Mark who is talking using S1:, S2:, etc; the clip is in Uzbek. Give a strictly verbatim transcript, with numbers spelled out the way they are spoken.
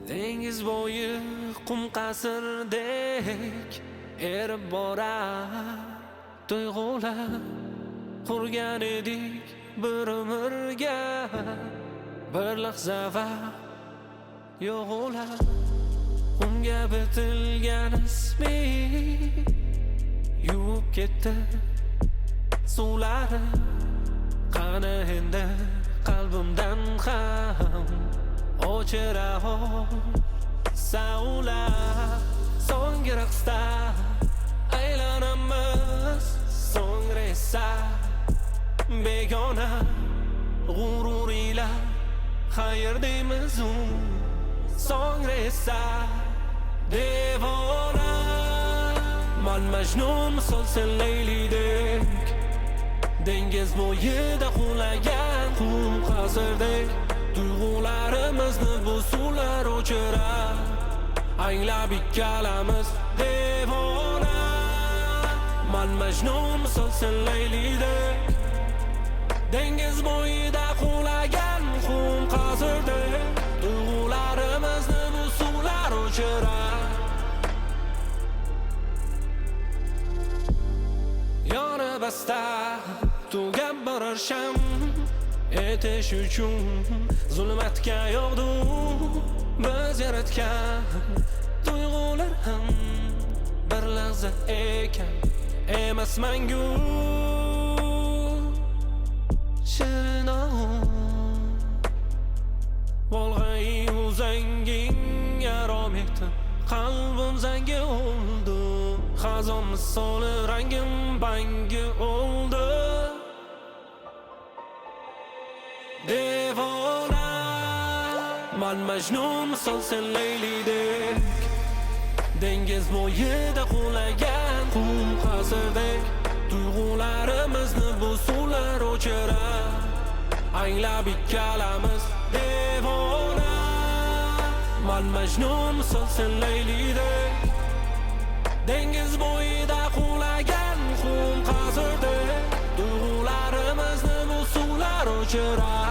S1: Dengiz bo'yi qum qasrdek erib borar tuyg'ular qurgan edik bir umrga bir lahza va yo'g'ular unga bitilgan ismi yuvib ketdi suvlari qani endi qalbimdan ham o'chira savlar so'nggi raqsda aylanamiz so'ngra esa begona g'urur ila xayr deymiz u so'ngra esa devona man Majnun misol sen Laylidek dengiz bo'yida qulagan qum qasrdek tuyg'ularimizni bu suvlar o'chirar anglab ikkalamiz devona man Majnun misol sen Laylidek dengiz bo'yida qulagan qum qasrdek tuyg'ularimizni bu suvlar o'chirar yonib asta tugab borar sham etish uchun zulmatga yog'du biz yaratgan tuyg'ular ham bir lahza ekan emas mangu shirin volg'ay uzanging yarom etdi qalbim zangi oldu xazon misoli rangim bangi oldu devona man Majnun misol sen Laylidek dengiz bo'yida qulagan qum qasrdek tuyg'ularimizni bu suvlar o'chirar anglab ikkalamiz devona man Majnun misol sen Laylidek dengiz bo'yida qulagan qum qasrdek tuyg'ularimizni bu suvlar o'chirar